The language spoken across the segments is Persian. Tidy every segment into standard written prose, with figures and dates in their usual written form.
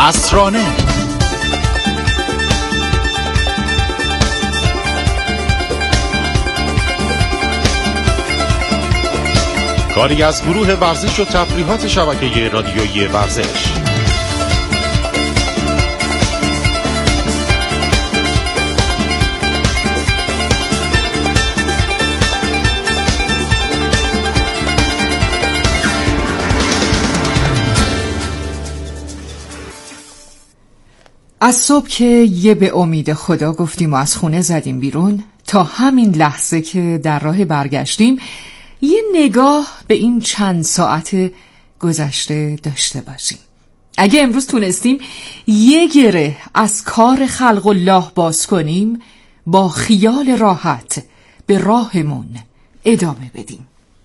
عصرانه. کاری از گروه ورزش و تفریحات شبکه رادیویی ورزش. از صبح که یه به امید خدا گفتیم و از خونه زدیم بیرون تا همین لحظه که در راه برگشتیم یه نگاه به این چند ساعت گذشته داشته باشیم. اگه امروز تونستیم یه گره از کار خلق الله باز کنیم، با خیال راحت به راهمون ادامه بدیم.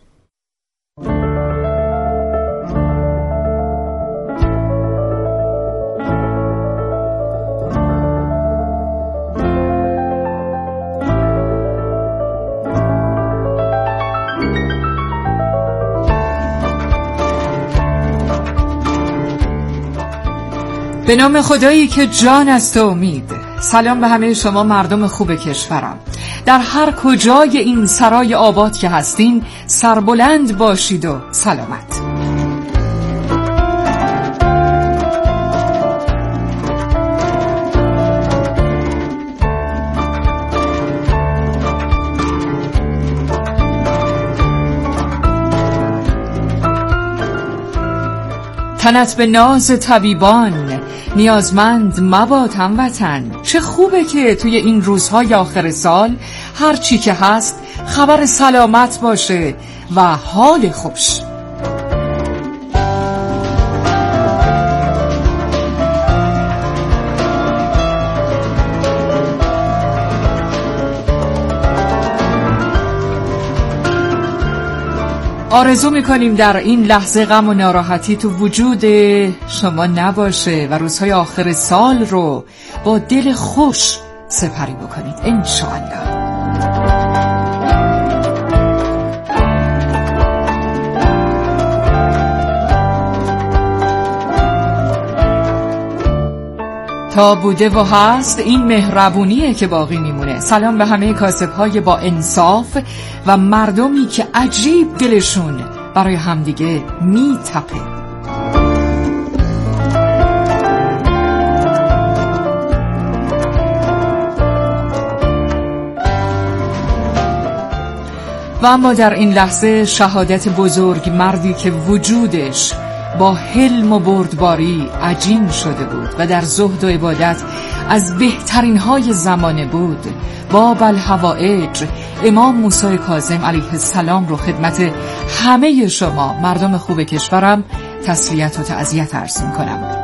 به نام خدایی که جان است و امید. سلام به همه شما مردم خوب کشورم. در هر کجای این سرای آباد که هستین سربلند باشید و سلامت. تنت به ناز طبیبان نیازمند مباد هموطن. چه خوبه که توی این روزهای آخر سال هر چی که هست خبر سلامت باشه و حال خوش. آرزو میکنیم در این لحظه غم و ناراحتی تو وجود شما نباشه و روزهای آخر سال رو با دل خوش سپری بکنید انشاءالله. تا بوده و هست این مهربونیه که باقی میمونه. سلام به همه کاسب‌های با انصاف و مردمی که عجیب دلشون برای همدیگه میتپه. و اما در این لحظه شهادت بزرگ مردی که وجودش با حلم و بردباری عجین شده بود و در زهد و عبادت از بهترین های زمانه بود، باب الحوائج امام موسی کاظم علیه السلام رو خدمت همه شما مردم خوب کشورم تسلیت و تعزیت عرض می‌کنم.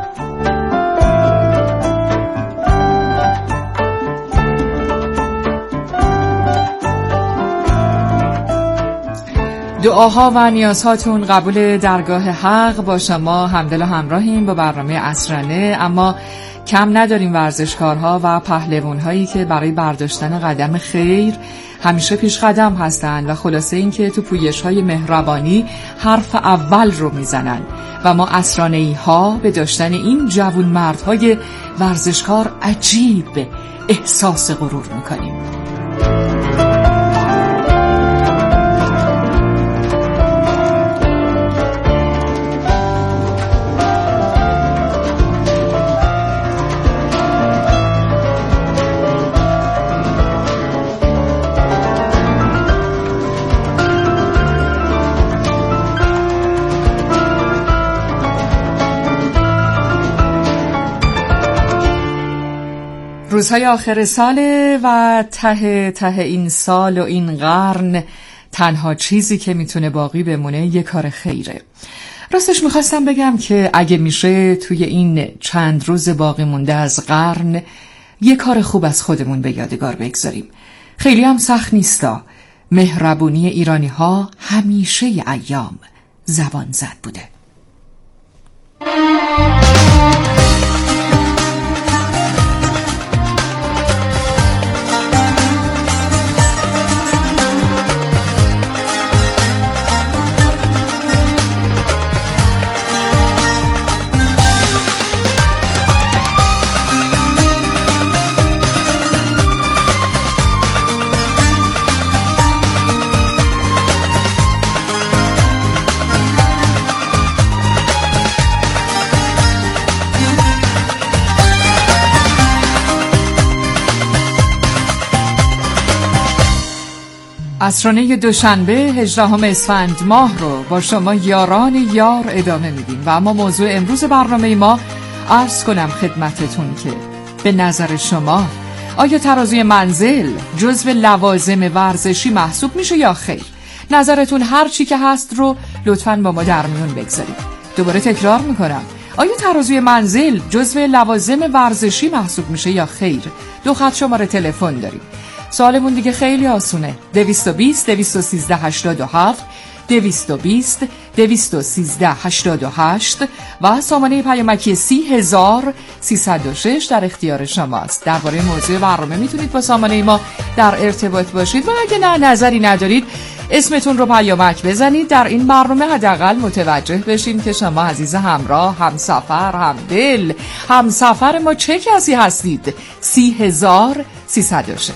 دعاها و نیازهاتون قبول درگاه حق. با شما همدل و همراهیم با برنامه عصرانه. اما کم نداریم ورزشکارها و پهلوان‌هایی که برای برداشتن قدم خیر همیشه پیش قدم هستن و خلاصه این که تو پویش‌های مهربانی حرف اول رو میزنن و ما عصرانه‌ای ها به داشتن این جوان مردهای ورزشکار عجیب احساس غرور میکنیم. روزهای آخر ساله و ته این سال و این قرن تنها چیزی که میتونه باقی بمونه یه کار خیره. راستش میخواستم بگم که اگه میشه توی این چند روز باقی مونده از قرن یه کار خوب از خودمون به یادگار بگذاریم. خیلی هم سخت نیستا. مهربونی ایرانی ها همیشه ایام زبان زد بوده. عصرانه دوشنبه 18 اسفند ماه رو با شما یاران یار ادامه میدیم و اما موضوع امروز برنامه ما عرض کنم خدمتتون که به نظر شما آیا ترازوی منزل جزو لوازم ورزشی محسوب میشه یا خیر؟ نظرتون هر چی که هست رو لطفاً با ما در میون بگذارید. دوباره تکرار میکنم، آیا ترازوی منزل جزو لوازم ورزشی محسوب میشه یا خیر؟ 2 خط شماره تلفن داریم. سوالمون دیگه خیلی آسونه. 220 213 87 220 213 88 و سامانه پیامکی 30306 در اختیار شماست. درباره موضوع برنامه میتونید با سامانه ما در ارتباط باشید و اگه نه نظری ندارید اسمتون رو پیامک بزنید. در این برنامه حداقل متوجه بشیم که شما عزیز همراه، همسفر، همدل، همسفر ما چه کسی هستید. 30306.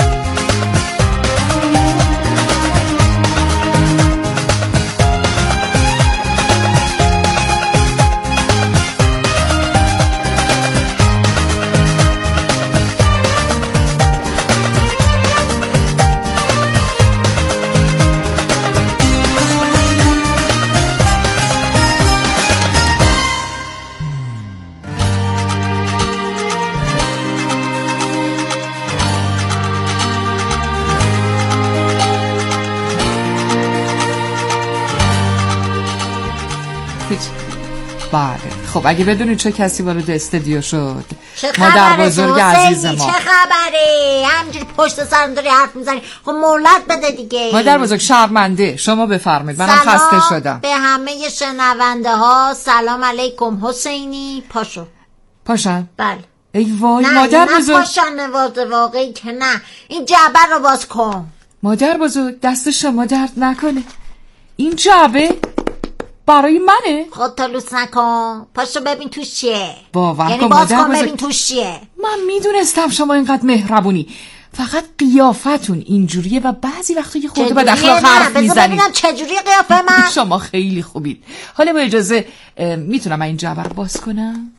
بله، خب اگه بدونید چه کسی وارد استودیو شد. مادر بزرگ عزیز ما. چه خبره؟ همینجوری پشت سرم داری حرف میزنی. خب مهلت بده دیگه. مادر بزرگ شرمنده، شما بفرمایید، منم خسته شدم. به همه شنونده ها سلام علیکم. حسینی پاشو. پاشم؟ بله. ای وای نه مادر بزرگ. نه پاشان واقعی که نه. این جعبه رو باز کن. مادر بزرگ دست شما درد نکنه. این جعبه برای منه؟ خودتو لوس نکن. پاشو ببین توش چیه. باور یعنی کن باز مادر کن بزرگ. ببین توش چیه. من میدونستم شما اینقدر مهربونی، فقط قیافتون اینجوریه و بعضی وقتا یه خورده بد اخلاق حرف میزنید. ببینم چجوری قیافه من. شما خیلی خوبید. حالا با اجازه میتونم من این جعبه رو باز کنم؟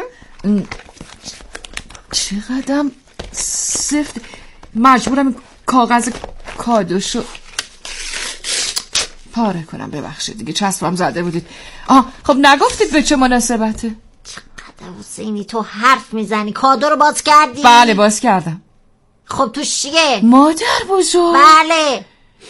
چقدرم سفت. مجبورم کاغذ کادوشو پاره کنم، ببخشید دیگه چسبم زده بودید. خب نگفتید به چه مناسبته؟ چقدر حسینی تو حرف میزنی. کادو رو باز کردی؟ بله باز کردم. خب توش چیه؟ مادر بزرگ. بله.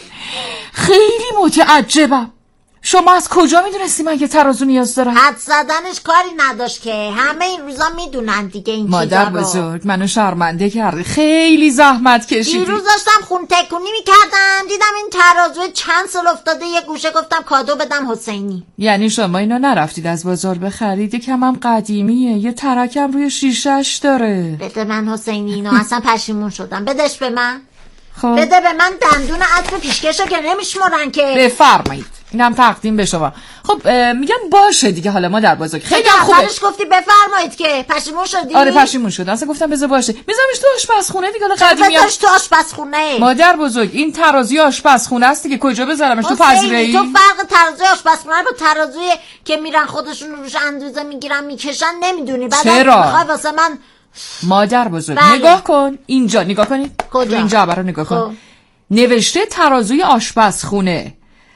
خیلی متعجبم. شما از کجا میدونستی من که ترازو نیاز دارم؟ حد زدنش کاری نداشت که همه این روزا میدونن دیگه این چیزا رو. مادر بزرگ منو شرمنده کردی، خیلی زحمت کشیدی. دیروز داشتم خون تکونی میکردم دیدم این ترازو چند سال افتاده یه گوشه، گفتم کادو بدم حسینی. یعنی شما اینو نرفتید از بازار بخرید؟ یکم قدیمیه، یه ترکم روی شیشه‌اش داره. بده من حسینی اینو. اصلا پشیمون شدم. بدش به من. خب بده به من. دندون عطر پیشکشو که نمیشمرن که. بفرمایید، اینم تقدیم به شما. خب میگم باشه دیگه. حالا مادر بزرگ خیلی خوبه. اولش گفتی بفرمایید که پشیمون شدی. آره پشیمون شدم. اصلا گفتم بذار باشه. میذارمش تو آشپزخونه دیگه. حالا قدیمیه. بذارش تو آشپزخونه. مادر بزرگ این ترازوی آشپزخونه است دیگه، کجا بذارمش؟ تو پذیرایی؟ تو فرق ترازوی آشپزخونه با ترازوی که میرن خودشون روش اندازه میگیرن میکشن نمیدونی؟ بعد چرا؟ میخوای واسه من مادر بزرگ بله. نگاه کن اینجا، نگاه کنید. کجا؟ اینجا برو نگاه کن. خب. نوشته ترازوی آشپزخونه.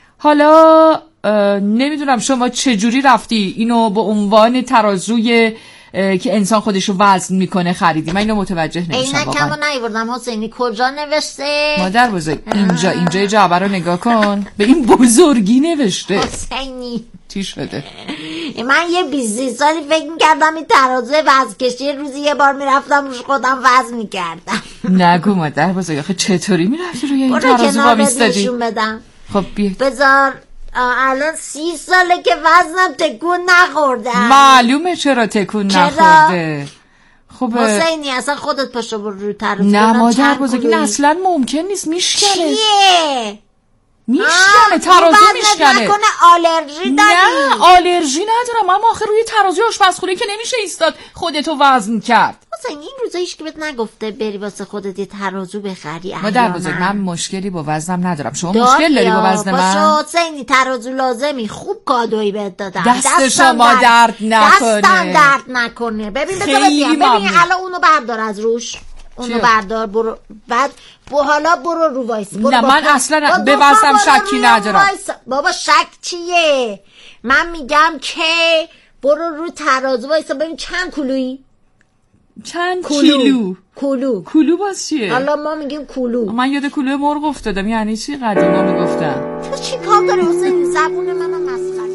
حالا نمیدونم شما چجوری رفتی اینو به عنوان ترازوی که انسان خودشو وزن میکنه خریدی؟ من اینو متوجه نمیشم واقعا. عینکمو نیوردم حسینی. کجا نوشته؟ مادر بزرگ اینجا جعبه رو نگاه کن. به این بزرگی نوشته. حسینی چی شده؟ من یه 20 سالی فکر میکردم این ترازوی وزن کشی، روزی یه بار میرفتم روش خودم وزن میکردم. نگو مادر بزرگ، آخه چطوری میرفتی روی این ترازو با میستادی؟ خب بیا. بذار الان 30 ساله که وزنم تکون نخورده. معلومه چرا تکون نخورده. خب حسینی اصلا خودت پاشو برو روی ترازو. نه مادر بزرگ این اصلا ممکن نیست. میشکنه. چیه؟ میشکنه ترازو میشکنه. نکنه آلرژی داری؟ نه آلرژی ندارم، اما آخه روی ترازوی آشپزخونه که نمیشه ایستاد خودتو وزن کرد. حسین این روزا هیچ که بهت نگفته بری واسه خودت یه ترازو بخری؟ مادر بزرگ من مشکلی با وزنم ندارم. شما مشکل داری با وزن من؟ باشه حسینی ترازو لازمی. خوب کادویی بهت دادم. دست شما درد نکنه. دستم درد نکنه. ببین بذار ببین الان اونو بردار از روش. اونو بردار برو، بعد حالا برو رو وایس. نه من اصلا به وزنم شکی ندارم. بابا شک چیه؟ من میگم که برو رو ترازو وایسا ببین چند کیلویی. چند کیلو باز چیه؟ حالا ما میگیم کیلو. من یاد کیلو مرغ افتادم. یعنی چی قدیما میگفتن؟ تو چی کار داری حسین؟ زبون منم مسخره.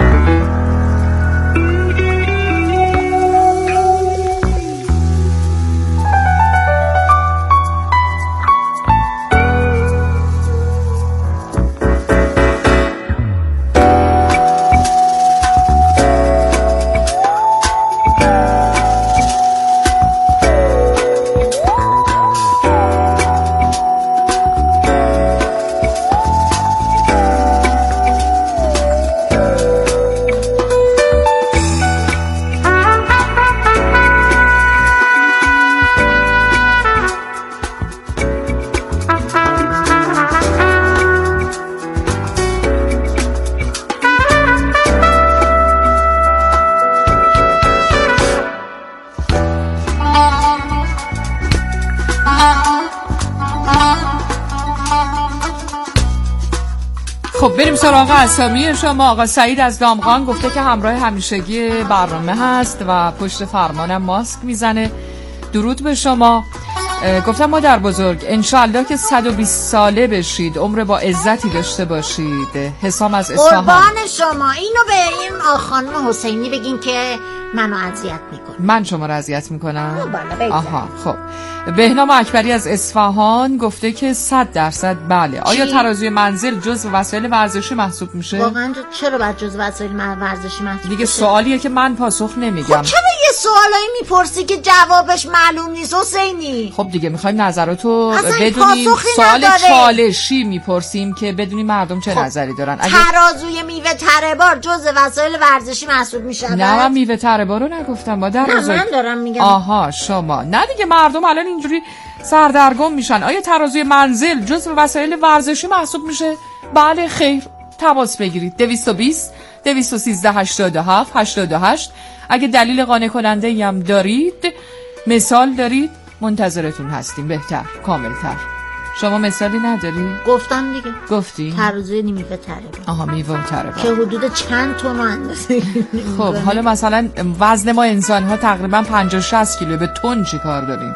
خب بریم سراغ اسامی شما. آقا سعید از دامغان گفته که همراه همیشگی برنامه هست و پشت فرمانم ماسک میزنه. درود به شما. گفتم مادر بزرگ انشالله که 120 ساله بشید، عمر با عزتی داشته باشید. حسام از اصفهان. قربان شما. اینو به این خانم حسینی بگین که منو اذیت میکنه. من شما رو اذیت میکنم؟ بله. آها خب. بهنام اکبری از اصفهان گفته که 100% بله. آیا ترازوی منزل جزو وسایل ورزشی محسوب میشه؟ واقعا چرا باید جزو وسایل ورزشی محسوب دیگه بشه؟ سوالیه که من پاسخ نمیگم. خب چرا یه سوالایی میپرسی که جوابش معلوم نیست حسینی؟ خب دیگه میخوایم نظراتو بدونیم. سوال چالشی میپرسیم که بدونیم مردم چه نظری دارن. ترازوی میوه تره بار جزو وسایل ورزشی محسوب میشه؟ نه من میوه تره بار رو نگفتم. نه من دارم میگم. آها شما. نه دیگه مردم الان اینجوری سردرگم میشن. آیا ترازوی منزل جزو وسایل ورزشی محسوب میشه؟ بله خیر. تماس بگیرید 220 213 87 88. اگه دلیل قانع کننده هم دارید، مثال دارید، منتظرتون هستیم. بهتر کاملتر. شما مثالی نداری؟ گفتم دیگه. گفتی؟ ترازوی میوه تره. آها میوه تره که حدود چند تن اندازه. خب حالا مثلا وزن ما انسان ها تقریبا 50-60 کیلو. به تن چی کار داریم؟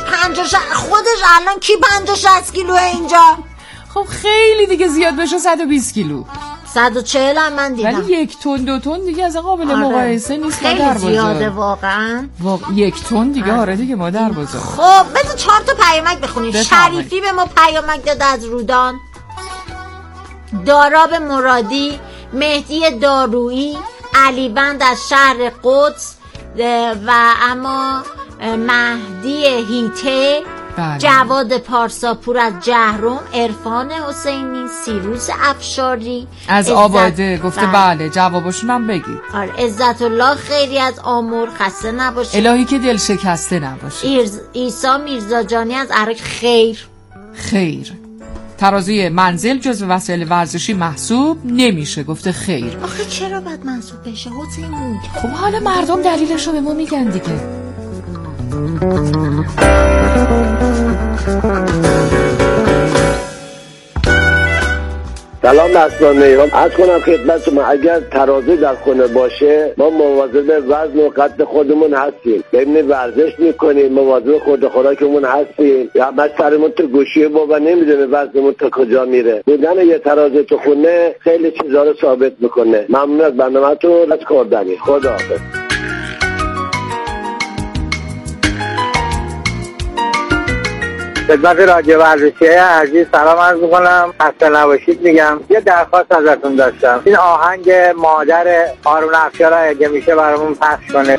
50 خودش الان کی 50-60 کیلوه اینجا؟ خب خیلی دیگه زیاد بشه 120 کیلو. 140 هم من دیدم. ولی 1 تن 2 تن دیگه از قابل مقایسه نیست. خیلی زیاده واقعا. 1 تن دیگه. آره دیگه مادر بزرگ. خب بذار 4 تا پیامک بخونیم. شریفی به ما پیامک داد از رودان، داراب مرادی، مهدی دارویی، علی بند از شهر قدس و اما مهدی هیته، بله. جواد پارساپور از جهرم، عرفان حسینی، سیروس افشاری از آباده گفته بله. جوابشون هم بگید. آره. عزت الله خیری از آمور، خسته نباشید. الهی که دل شکسته نباشید. عیسی میرزاجانی از عراق خیر. ترازوی منزل جزو وسایل ورزشی محسوب نمیشه. گفته خیر. آخه چرا باید محسوب بشه حسینی؟ خب حالا مردم دلیلشو به ما میگن دیگه. سلام دستانه. عرض کنم خدمت شما اگر ترازو در خونه باشه ما مواظب وزن و قد خودمون هستیم، ببینیم ورزش میکنیم، مواظب خورد خوراکمون هستیم. یا همش سرمون تو گوشی بابا نمیدونه وزنمون تا کجا میره. بودن یه ترازو تو خونه خیلی چیزا رو ثابت میکنه. ممنون از برنامه‌تون. از کاردنی. خداحافظ. خدمت رادیو ورزشی عزیز سلام عرض می‌کنم. خسته نباشید میگم. یه درخواست ازتون داشتم. این آهنگ مادر هارون افشار اگه میشه برامون پخش کنه.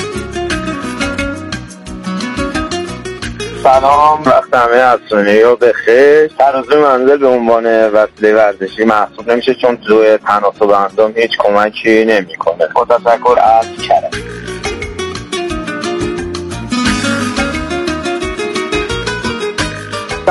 سلام، وقت همه اسرانه‌ها بخیر. ترازوی منزل به عنوان وسیله ورزشی محسوب نمیشه چون روی تناسب اندام هیچ کمکی نمیکنه. با تشکر از کرم.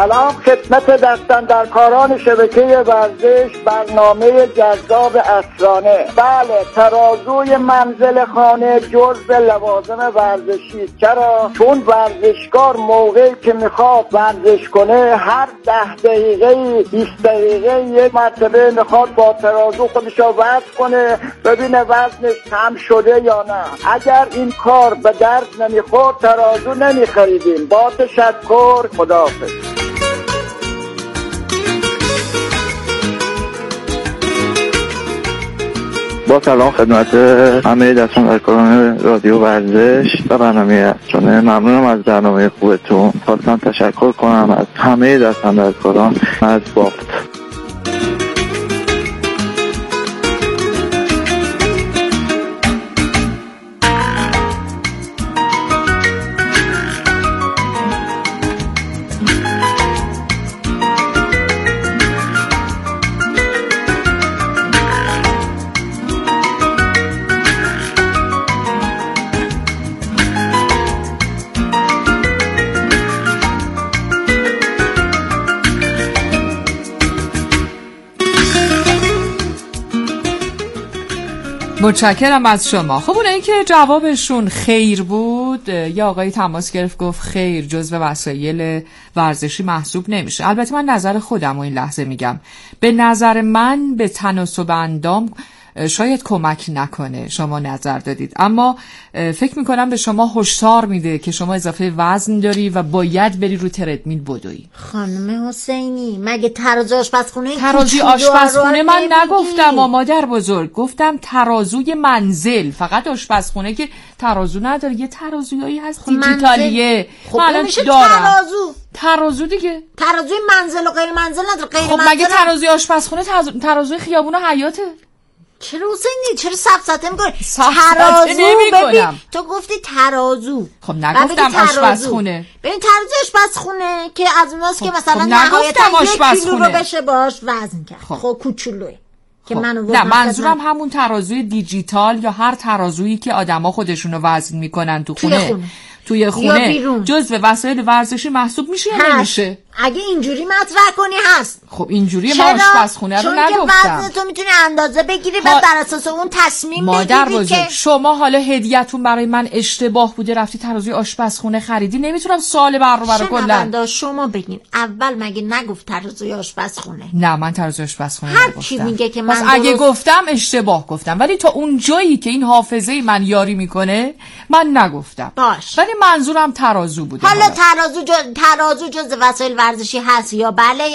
سلام خدمت دستاندرکاران شبکه ورزش، برنامه جذاب اسرانه. بله، ترازوی منزل خانه جزء لوازم ورزشی است. چرا؟ چون ورزشکار موقعی که میخواد ورزش کنه هر 10 دقیقه 20 دقیقه یک مرتبه میخواد با ترازو خودشو وزن کنه ببینه وزنش کم شده یا نه. اگر این کار به درد نمیخورد ترازو نمیخریدیم. با تشکر، خداحافظ. با سلام خدمت همه دستاندرکاران رادیو ورزش و برنامه اسرانه. ممنونم از برنامه خوبتون. خواستم تشکر کنم از همه دستاندرکاران از بافت. متشکرم از شما. خب اونایی که جوابشون خیر بود، یا آقای تماس گرفت گفت خیر جزو وسایل ورزشی محسوب نمیشه. البته من نظر خودم رو این لحظه میگم. به نظر من به تناسب اندام شاید کمک نکنه. شما نظر دادید، اما فکر میکنم به شما هشدار میده که شما اضافه وزن داری و باید بری رو تردمیل بدوی. خانم حسینی، مگه ترازوی آشپزخونه؟ ترازوی آشپزخونه من نگفتم مادر بزرگ، گفتم ترازوی منزل. فقط آشپزخونه که ترازو نداره. یه ترازویی هست دیجیتالیه. خب الان میشه دارم ترازو دیگه. ترازوی منزل و غیر منزل نداره. غیر خب مگه ترازوی آشپزخونه ترازوی خیابون و حیاته؟ چرا حسینی؟ چرا سفسطه میکنی؟ ترازو ببین، تو گفتی ترازو. خب نگفتم آشپزخونه. ببین ترازو آشپزخونه که از اوناست که مثلا نهایتا 1 کیلو رو بشه باش وزن کرد. خب کوچولوه که نه، منظورم همون ترازوی دیجیتال یا هر ترازویی که آدما خودشونو وزن میکنن توی خونه جزو وسایل ورزشی محسوب میشه یا نمیشه؟ اگه اینجوری مطرح کنی هست. خب اینجوری ما آشپزخونه رو نگفتم. چون که وزن تو میتونی اندازه بگیری و بر اساس اون تصمیم مادر بگیری بزرگ، که شما حالا هدیه‌تون برای من اشتباه بوده رفتی ترازوی آشپزخونه خریدی. نمیتونم سوال برابر کلا شما بگین. اول مگه نگفت ترازوی آشپزخونه؟ نه، من ترازوی آشپزخونه هر نگفتم. کی میگه که من اگه گفتم اشتباه گفتم، ولی تا اون جایی که این حافظه من یاری میکنه من نگفتم. باش. ولی منظورم ترازو بوده. حالا ترازو جز وسایل ورزشی هست یا بله؟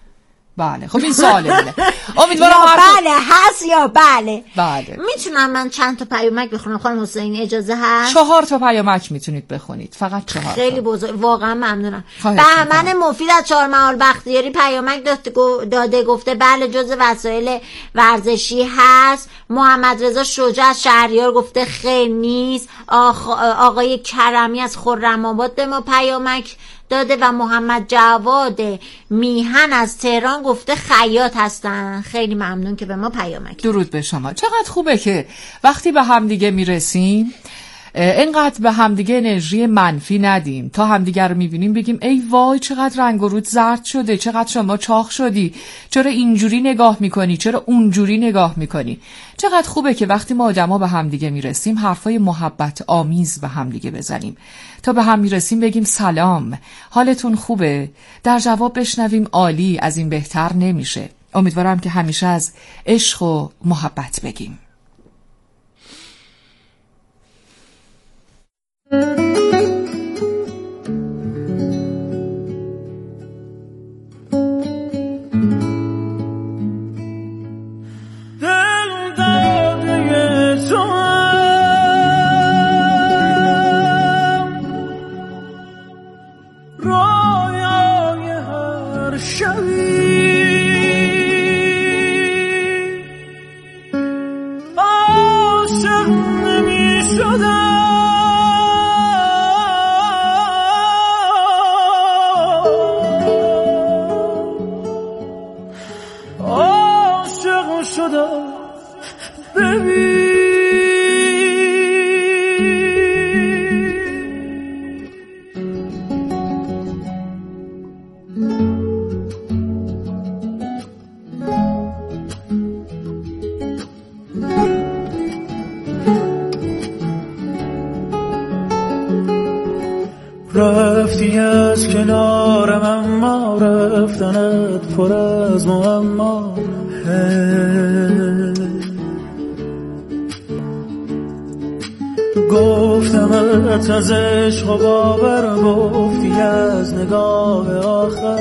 بله. خب این سواله بله. امیدوارم بله هست یا بله؟ بله. میتونم من چند تا پیامک بخونم خانم حسینی؟ اجازه هست؟ 4 تا پیامک میتونید بخونید، فقط 4. خیلی بزرگ، واقعا ممنونم. بهمن مفید از چهارمحال بختیاری پیامک داده، گفته بله جز وسایل ورزشی هست. محمد رضا شجاع از شهریار گفته خیر نیست. آقای کرمی از خرم‌آباد به ما پیامک داده و محمد جواد میهن از تهران گفته خیاط هستن. خیلی ممنون که به ما پیامک. درود به شما. چقدر خوبه که وقتی به همدیگه میرسیم اینقدر به همدیگه انرژی منفی ندیم. تا همدیگه رو میبینیم بگیم ای وای چقدر رنگ و رود زرد شده، چقدر شما چاق شدی، چرا اینجوری نگاه میکنی، چرا اونجوری نگاه میکنی. چقدر خوبه که وقتی ما آدما به همدیگه میرسیم حرفای محبت آمیز به همدیگه بزنیم. تا به هم میرسیم بگیم سلام، حالتون خوبه؟ در جواب بشنویم عالی، از این بهتر نمیشه. امیدوارم که همیشه از عشق و محبت بگیم. رفتی از کنارم اما رفتنت پر از معما. گفتمت از عشق و باور، گفتی از نگاه آخر.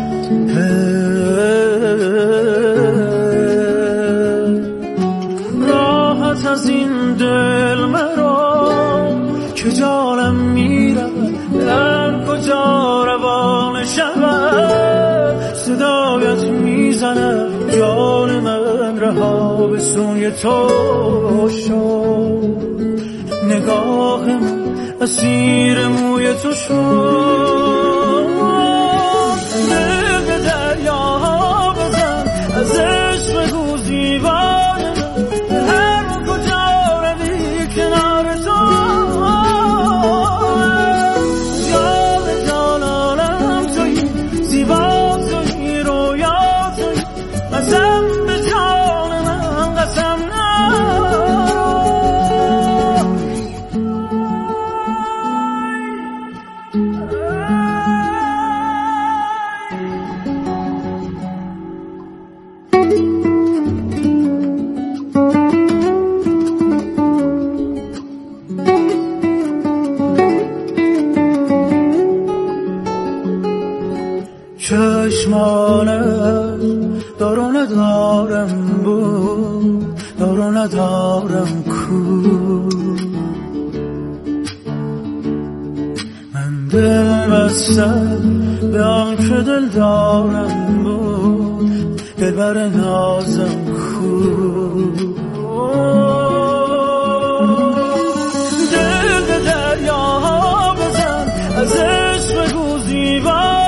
راحت از این دل مرا که جانم میرود، در کجا روان شود. صدایت میزنه جان من، رها به سوی تو شد. نگاهم اسیر موی تو شد. دل به دریا بزن، از عشق بگو زیبای من، هر کجا روی کنار تو. جان جانانم تویی، زیبا تویی، رویا تویی. قسم به جان من، قسم نه. چشمانت دارو ندارم بود، دارو ندارم کو. من دل بستم به آن که دل دارم بود، دلبر نازم کو. دل به دریا بزن، از عشق بگو زیبا.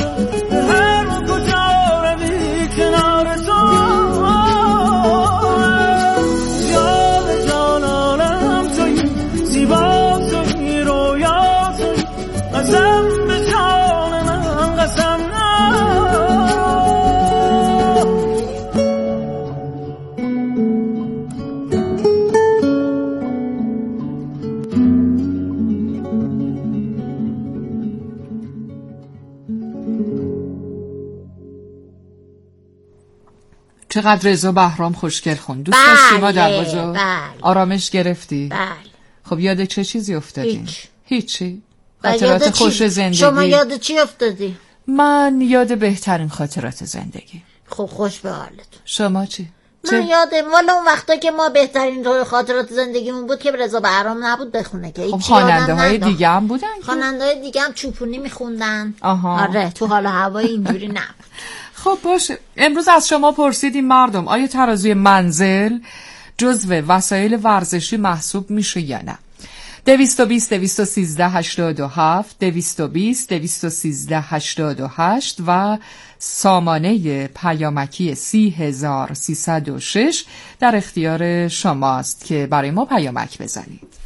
چقدر رضا بهرام خوشگل خوند. دوست داشتی ما در بازو؟ آرامش گرفتی؟ بله. خب یاد چه چیزی افتادی؟ هیچی. خاطرات خاطرات خوش زندگی. شما یاد چی افتادی؟ من یاد بهترین خاطرات زندگی. خب خوش به حالتون. شما چی؟ من یادم والا اون وقتا که ما بهترین خاطرات زندگیمون بود که رضا بهرام نبود بخونه که. خب خواننده های دیگه هم بودن؟ خواننده های دیگه هم چوپونی میخوندن. آره تو حال هوای اینجوری نبود. خب باشه. امروز از شما پرسیدیم مردم آیا ترازوی منزل جزو وسایل ورزشی محسوب میشه یا نه؟ 220 213 87 220 213 88 و سامانه پیامکی 30306 در اختیار شماست که برای ما پیامک بزنید.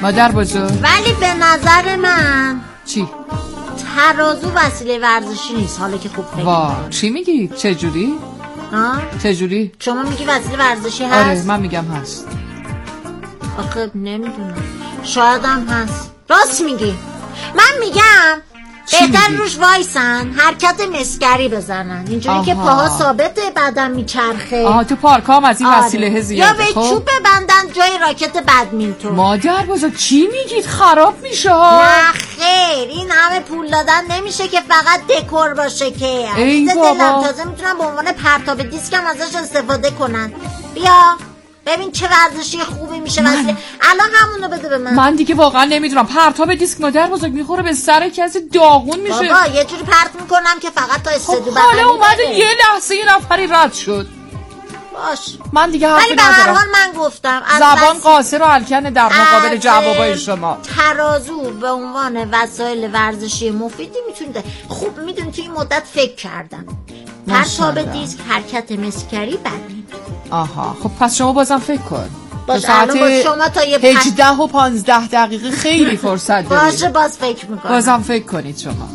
مادر بزرگ. ولی به نظر من چی؟ ترازو وسیله ورزشی نیست. حالا که خوب فکر چی میگی؟ چجوری؟ چجوری؟ شما میگی وسیله ورزشی هست؟ آره من میگم هست. آخه نمیدونم، شاید هم هست. راست میگی. من میگم بهتر روش وایسن حرکت مسگری بزنن، اینجوری که پاها ثابته بعدم میچرخه. تو پارک هم از این وسیله زیاده. یا به چوب ببندن جای راکت بدمینتون. مادر بزرگ چی میگید؟ خراب میشه ها. نه خیر، این همه پول دادن نمیشه که فقط دکور باشه که. ای بابا، تازه میتونن به عنوان پرتاب دیسک هم ازش استفاده کنن. بیا ببین چه ورزشی خوبی میشه. الان همونو بده به من. من دیگه واقعا نمیدونم. پرتاب دیسک مادر بزرگ میخوره به سر کسی، داغون میشه. بابا یه جوری پرت میکنم که فقط تا استدیو بغل. حالا اومده یه لحظه یه نفری رد شد. باش من دیگه حرفی ندارم. ولی به هر حال من گفتم زبان قاصر و الکنه در مقابل جوابای شما. ترازو به عنوان وسایل ورزشی مفیدی میتونید. خوب میدونید که این مدت فکر کردم. پرتاب دیسک، حرکت مسگری، بدمینتون. خب پس شما بازم فکر کن. باشه الان شما تا یه 18 و 15 دقیقه خیلی فرصت دارید. باشه باز فکر میکنم. بازم فکر کنید شما.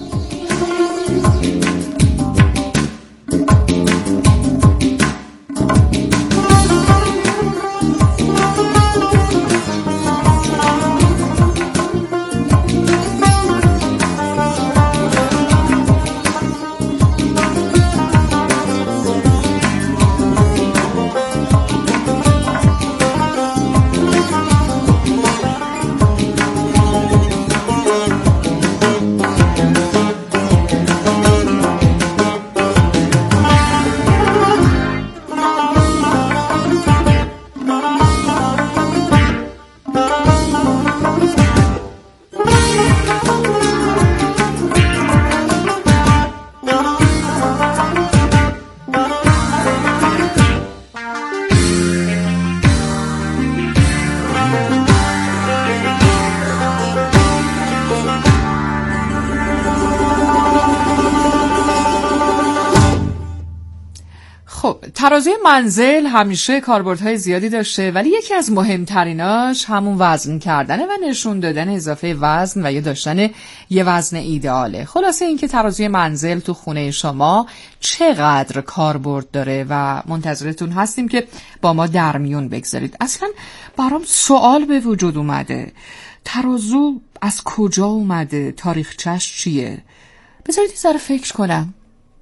ترازوی منزل همیشه کاربردهای زیادی داشته، ولی یکی از مهمتریناش همون وزن کردنه و نشون دادن اضافه وزن و یا داشتن یه وزن ایدئاله. خلاصه این که ترازوی منزل تو خونه شما چقدر کاربرد داره و منتظرتون هستیم که با ما در میون بگذارید. اصلا برام سوال به وجود اومده، ترازو از کجا اومده؟ تاریخچش چیه؟ بذارید یه ذره فکر کنم.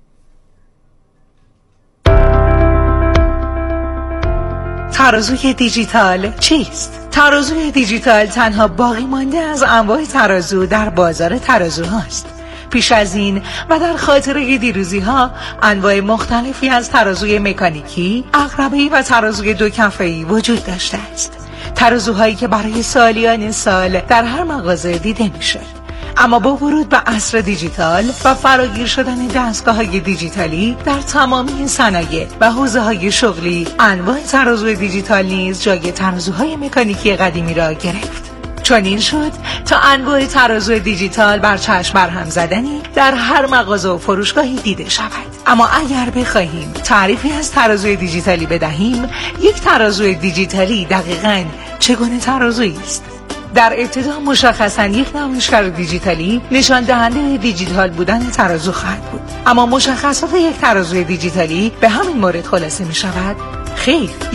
ترازوی دیجیتال چیست؟ ترازوی دیجیتال تنها باقی مانده از انواع ترازو در بازار ترازوهاست. پیش از این و در خاطره دیروزی ها انواع مختلفی از ترازوی مکانیکی، عقربه‌ای و ترازوی دو کفه‌ای وجود داشته است. ترازوهایی که برای سالیان سال در هر مغازه دیده میشه. اما با ورود به عصر دیجیتال و فراگیر شدن دستگاه‌های دیجیتالی در تمامی صنایع و حوزه‌های شغلی، انواع ترازوی دیجیتال نیز جای ترازوهای مکانیکی قدیمی را گرفت. چون این شد تا انواع ترازوی دیجیتال بر چشم برهم زدنی در هر مغازه و فروشگاهی دیده شود. اما اگر بخواهیم تعریفی از ترازوی دیجیتالی بدهیم، یک ترازوی دیجیتالی دقیقاً چگونه ترازویی است؟ در ابتدا مشخصاً یک نمایشگر دیجیتالی نشان دهنده دیجیتال بودن ترازو خواهد بود. اما مشخصات یک ترازوی دیجیتالی به همین مورد خلاصه می شود؟ خیر.